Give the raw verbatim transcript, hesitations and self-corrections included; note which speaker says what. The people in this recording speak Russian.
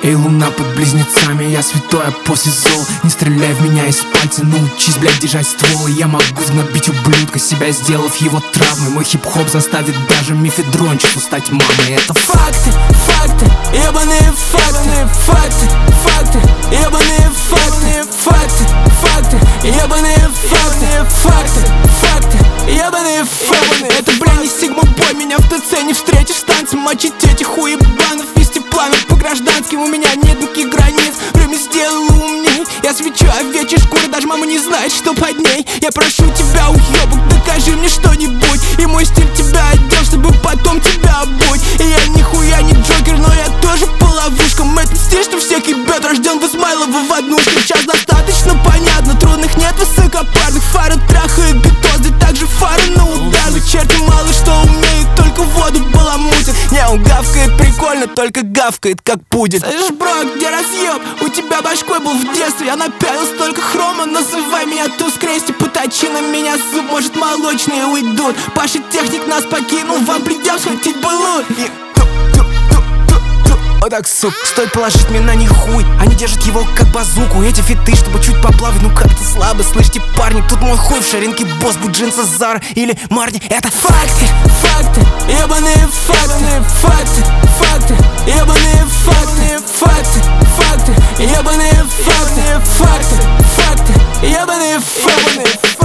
Speaker 1: Эй, луна под близнецами, я святой, а после зол. Не стреляй в меня из пальца, научись, блядь, держать ствол. И я могу гнобить ублюдка, себя сделав его травмой. Мой хип-хоп заставит даже мефедрончику стать мамой. Это
Speaker 2: факты, факты, ебаные факты, факты, факты, ебаные факты, факты, факты, ебаные факты, факты, факты, ебаные факты. Это, бля, не сигма-бой, меня в ТЦ не встретишь в танце. Мочить этих уебанов, вести пламя по гражданским. У меня нет никаких границ, время сделало умней. Я свечу овечьей шкуры, даже мама не знает, что под ней. Я прошу тебя, уебок, докажи мне что-нибудь. И мой стиль тебя одел, чтобы потом тебя обуть. И я нихуя не Джокер, но я тоже по ловушкам. Это стиль, что всех ебет, рожден в Измайлово в однушке. Сейчас достаточно понятно, трудных нет высокопарных. Фары трахают бетон, здесь также фары на ударных. Черти мало что умеют, только воду баламутят. Не, он гавкает прикольно, только гавкает как будет. Слышь, бро, где разъеб? У тебя башкой был в детстве. Я напялил столько хрома, называй меня туз крести. Поточи на меня зуб, может молочные уйдут. Паша техник нас покинул, вам придется схватить былут. Вот так, сук, стоит положить мне на них хуй. Они держат его как базуку. Эти фиты, чтобы чуть поплавать, ну как-то слабо. Слышите, парни, тут мой хуй в ширинке. Босс, будь джинса Зара или Марни. Это факты, факты, ебаные факты, факты, факты, ебаные факты, факты, факты, ебаные факты, факты, факты, ебаные факты.